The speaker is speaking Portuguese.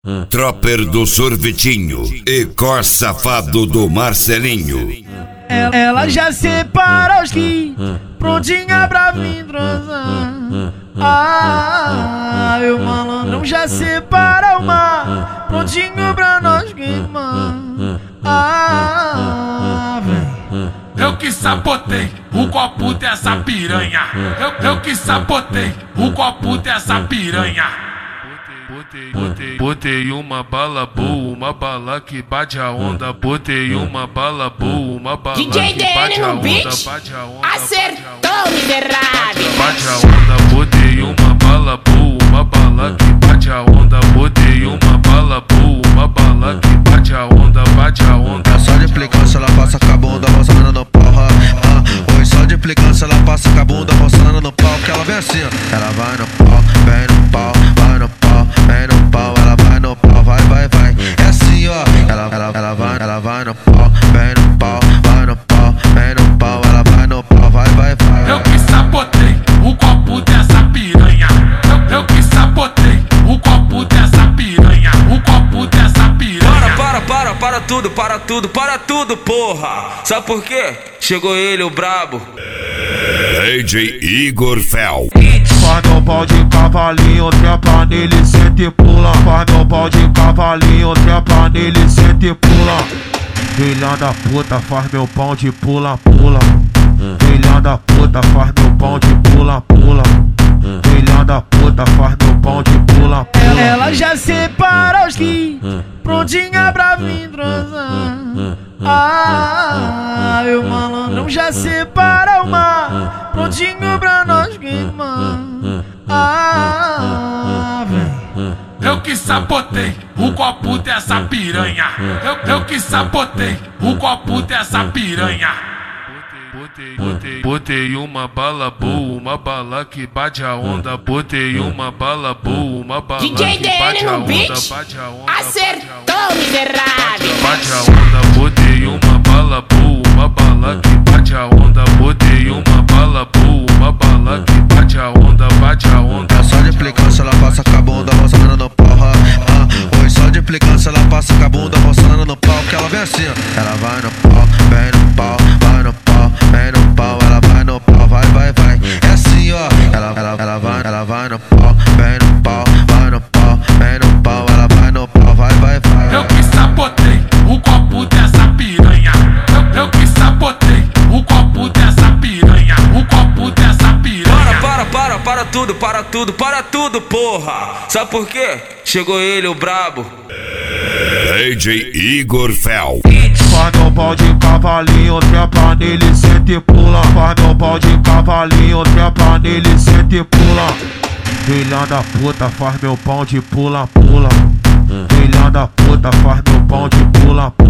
Tropper do Sorvetinho e Cor Safado do Marcelinho. Ela já separa os que prontinha pra vir transar. Meu malandrão já separa o mar prontinho pra nós queimar. Vem. Eu que sabotei o copo dessa piranha. Eu que sabotei o copo dessa piranha. Botei uma bala boa, uma bala que bate a onda. Botei uma bala boa, uma bala DJ que bate a no onda. beat. Bate a onda, Acertou, miserável. bate a onda. Botei uma bala boa, uma bala que bate a onda. Botei uma bala boa, uma bala que bate a onda. Bate a onda. Só de implicância ela passa com a bunda roçando no pau. Oi, só de implicância ela passa com a bunda roçando no pau. Que ela vem assim, ó. Ela vai no pau, vem no pau, vai no pau, vem no pau. Ela vai no pau, vai, vai, vai. É assim, ó. Ela vai no pau, vem no pau, vai no pau, vem no pau. Ela vai no pau, vai, vai, vai. Eu que sabotei o copo dessa piranha. Eu que sabotei o copo dessa piranha. O copo dessa piranha. Para tudo, porra! Sabe por quê? Chegou ele, o brabo. DJ Igor Fel. Faz meu pau de cavalinho, trepa nele, senta e pula. Faz meu pau de cavalinho, trepa nele, senta e pula. Filha da puta, faz meu pão de pula, pula. Filha da puta, faz meu pão de pula, pula. Filha da puta, faz meu pão de pula, pula. Ela já separa os que prontinha pra vir transar. Meu malandrão já separa o mar prontinho pra nós queimar. Vem. Eu que sabotei o copo dessa piranha. Eu que sabotei o copo dessa piranha. Botei uma bala boa, uma bala que bate a onda. Botei uma bala boa, uma bala DJ que bate a no onda. beat. Bate a onda, Acertou, miserável. bate a onda. Botei uma bala boa, uma bala que bate a onda. Botei uma bala boa, uma bala que bate a onda. Bate a onda. Só de implicância ela passa com a bunda roçando no pau. Oi, só de implicância ela passa com a bunda roçando no pau. Que ela vem assim, ó. Ela vai no pau, vem no pau, vai no pau, vem no pau. Ela vai no pau, vai, vai, vai. É assim, ó. Ela vai no pau, vem no pau, vai no pau, vem no pau. Ela vai no pau, vai, vai, vai. Eu que sabotei o copo dessa piranha. Eu que sabotei o copo dessa piranha. O copo dessa piranha. Para tudo, porra! Sabe por quê? Chegou ele, o brabo. DJ Igor Fel. Faz meu pau de cavalinho, trepa nele, senta e pula. Faz meu pau de cavalinho, trepa nele, senta e pula. Filha da puta, faz meu pão de pula, pula. Filha da puta, faz meu pão de pula, pula.